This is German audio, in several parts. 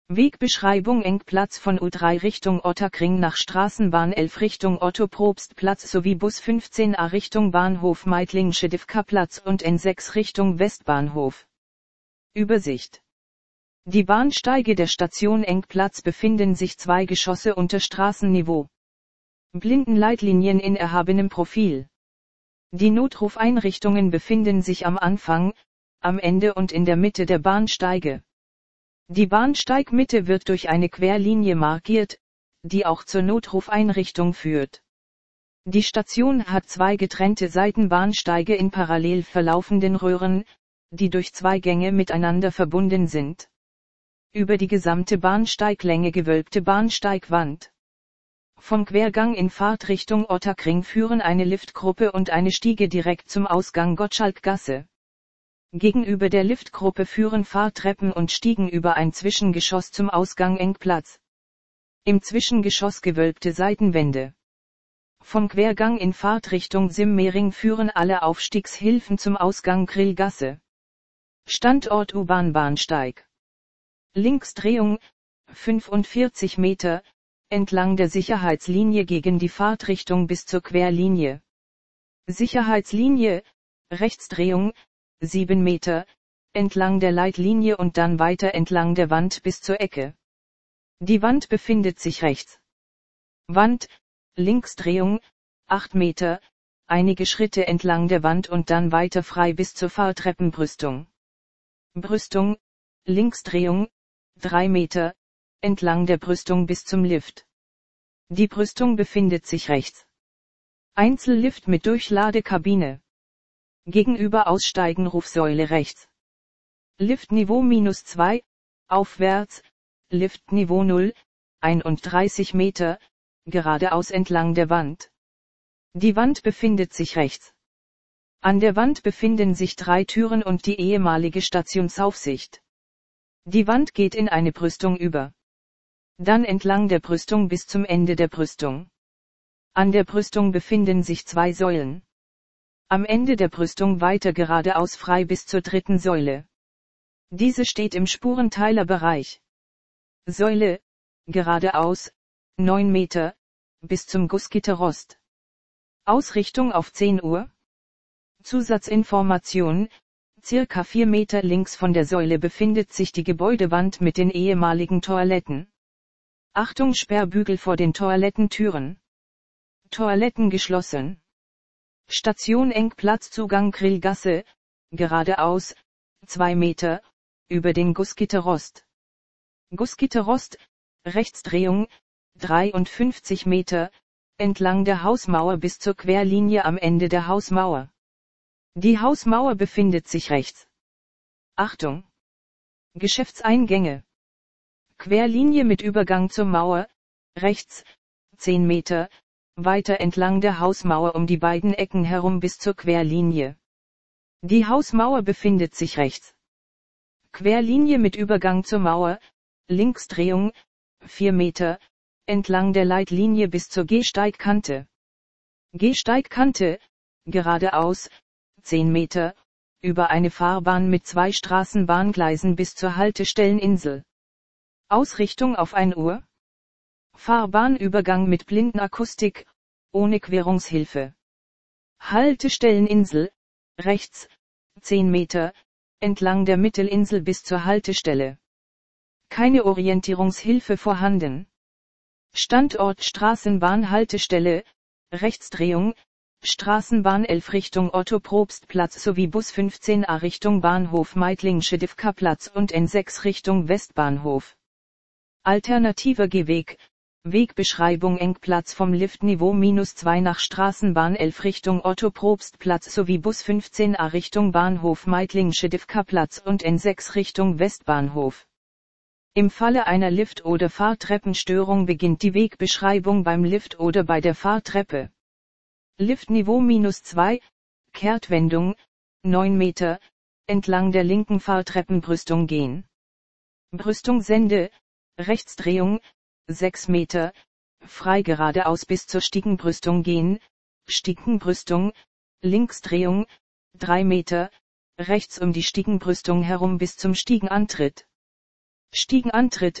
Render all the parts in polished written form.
Wegbeschreibung: Engplatz von U3 Richtung Ottakring nach Straßenbahn 11 Richtung Otto-Probst-Platz sowie Bus 15a Richtung Bahnhof Meidling-Schedewka-Platz und N6 Richtung Westbahnhof. Übersicht: Die Bahnsteige der Station Engplatz befinden sich 2 Geschosse unter Straßenniveau. Blindenleitlinien in erhabenem Profil. Die Notrufeinrichtungen befinden sich am Anfang, am Ende und in der Mitte der Bahnsteige. Die Bahnsteigmitte wird durch eine Querlinie markiert, die auch zur Notrufeinrichtung führt. Die Station hat 2 getrennte Seitenbahnsteige in parallel verlaufenden Röhren, die durch 2 Gänge miteinander verbunden sind. Über die gesamte Bahnsteiglänge gewölbte Bahnsteigwand. Vom Quergang in Fahrtrichtung Ottakring führen eine Liftgruppe und eine Stiege direkt zum Ausgang Gottschalkgasse. Gegenüber der Liftgruppe führen Fahrtreppen und Stiegen über ein Zwischengeschoss zum Ausgang Engplatz. Im Zwischengeschoss gewölbte Seitenwände. Vom Quergang in Fahrtrichtung Simmering führen alle Aufstiegshilfen zum Ausgang Grillgasse. Standort U-Bahn-Bahnsteig. Linksdrehung, 45 Meter, entlang der Sicherheitslinie gegen die Fahrtrichtung bis zur Querlinie. Sicherheitslinie, Rechtsdrehung, 7 Meter, entlang der Leitlinie und dann weiter entlang der Wand bis zur Ecke. Die Wand befindet sich rechts. Wand, Linksdrehung, 8 Meter, einige Schritte entlang der Wand und dann weiter frei bis zur Fahrtreppenbrüstung. Brüstung, Linksdrehung, 3 Meter, entlang der Brüstung bis zum Lift. Die Brüstung befindet sich rechts. Einzellift mit Durchladekabine. Gegenüber Aussteigen Rufsäule rechts. Liftniveau -2, aufwärts, Liftniveau 0, 31 Meter, geradeaus entlang der Wand. Die Wand befindet sich rechts. An der Wand befinden sich 3 Türen und die ehemalige Stationsaufsicht. Die Wand geht in eine Brüstung über. Dann entlang der Brüstung bis zum Ende der Brüstung. An der Brüstung befinden sich 2 Säulen. Am Ende der Brüstung weiter geradeaus frei bis zur 3. Säule. Diese steht im Spurenteilerbereich. Säule, geradeaus, 9 Meter, bis zum Gussgitterrost. Ausrichtung auf 10 Uhr. Zusatzinformation: Circa 4 Meter links von der Säule befindet sich die Gebäudewand mit den ehemaligen Toiletten. Achtung, Sperrbügel vor den Toilettentüren. Toiletten geschlossen. Station Engplatz, Zugang Grillgasse, geradeaus, 2 Meter, über den Gussgitterrost. Gussgitterrost, Rechtsdrehung, 53 Meter, entlang der Hausmauer bis zur Querlinie am Ende der Hausmauer. Die Hausmauer befindet sich rechts. Achtung! Geschäftseingänge. Querlinie mit Übergang zur Mauer, rechts, 10 Meter, weiter entlang der Hausmauer um die beiden Ecken herum bis zur Querlinie. Die Hausmauer befindet sich rechts. Querlinie mit Übergang zur Mauer, Linksdrehung, 4 Meter, entlang der Leitlinie bis zur Gehsteigkante. Gehsteigkante, geradeaus, 10 Meter, über eine Fahrbahn mit 2 Straßenbahngleisen bis zur Haltestelleninsel. Ausrichtung auf 1 Uhr. Fahrbahnübergang mit Blindenakustik, ohne Querungshilfe. Haltestelleninsel, rechts, 10 Meter, entlang der Mittelinsel bis zur Haltestelle. Keine Orientierungshilfe vorhanden. Standort Straßenbahnhaltestelle, Rechtsdrehung, Straßenbahn 11 Richtung Otto-Probst-Platz sowie Bus 15a Richtung Bahnhof Meidling-Schedewka-Platz und N6 Richtung Westbahnhof. Alternativer Gehweg, Wegbeschreibung: Engplatz vom Liftniveau -2 nach Straßenbahn 11 Richtung Otto-Probst-Platz sowie Bus 15a Richtung Bahnhof Meidling-Schedewka-Platz und N6 Richtung Westbahnhof. Im Falle einer Lift- oder Fahrtreppenstörung beginnt die Wegbeschreibung beim Lift oder bei der Fahrtreppe. Liftniveau -2, Kehrtwendung, 9 Meter, entlang der linken Fahrtreppenbrüstung gehen. Brüstungsende, Rechtsdrehung, 6 Meter, frei geradeaus bis zur Stiegenbrüstung gehen, Stiegenbrüstung, Linksdrehung, 3 Meter, rechts um die Stiegenbrüstung herum bis zum Stiegenantritt. Stiegenantritt,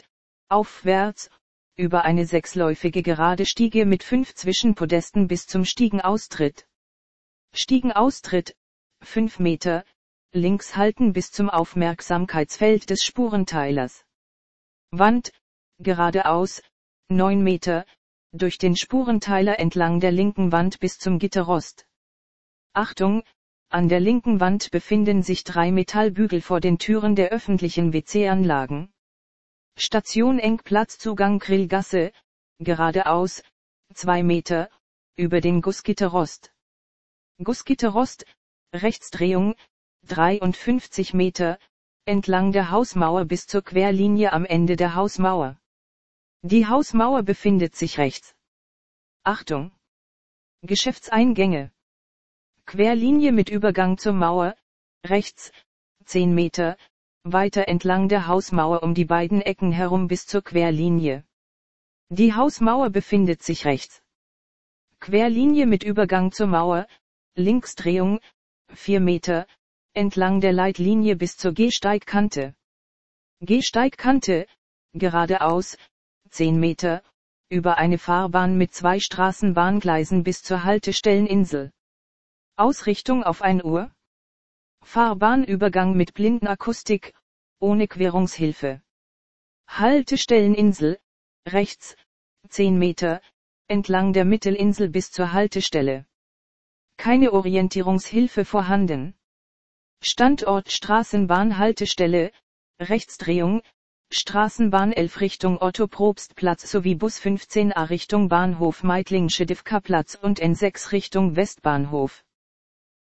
aufwärts, über eine sechsläufige gerade Stiege mit 5 Zwischenpodesten bis zum Stiegenaustritt. Stiegenaustritt, 5 Meter, links halten bis zum Aufmerksamkeitsfeld des Spurenteilers. Wand, geradeaus, 9 Meter, durch den Spurenteiler entlang der linken Wand bis zum Gitterrost. Achtung, an der linken Wand befinden sich 3 Metallbügel vor den Türen der öffentlichen WC-Anlagen. Station Engplatzzugang Grillgasse, geradeaus, 2 Meter, über den Gussgitterrost. Gussgitterrost, Rechtsdrehung, 53 Meter, entlang der Hausmauer bis zur Querlinie am Ende der Hausmauer. Die Hausmauer befindet sich rechts. Achtung! Geschäftseingänge. Querlinie mit Übergang zur Mauer, rechts, 10 Meter, weiter entlang der Hausmauer um die beiden Ecken herum bis zur Querlinie. Die Hausmauer befindet sich rechts. Querlinie mit Übergang zur Mauer, Linksdrehung, 4 Meter, entlang der Leitlinie bis zur Gehsteigkante. Gehsteigkante, geradeaus, 10 Meter, über eine Fahrbahn mit 2 Straßenbahngleisen bis zur Haltestelleninsel. Ausrichtung auf 1 Uhr. Fahrbahnübergang mit Blindenakustik, ohne Querungshilfe. Haltestelleninsel, rechts, 10 Meter, entlang der Mittelinsel bis zur Haltestelle. Keine Orientierungshilfe vorhanden. Standort Straßenbahnhaltestelle, Rechtsdrehung, Straßenbahn 11 Richtung Otto-Probst-Platz sowie Bus 15a Richtung Bahnhof Meidling-Schedewka-Platz und N6 Richtung Westbahnhof.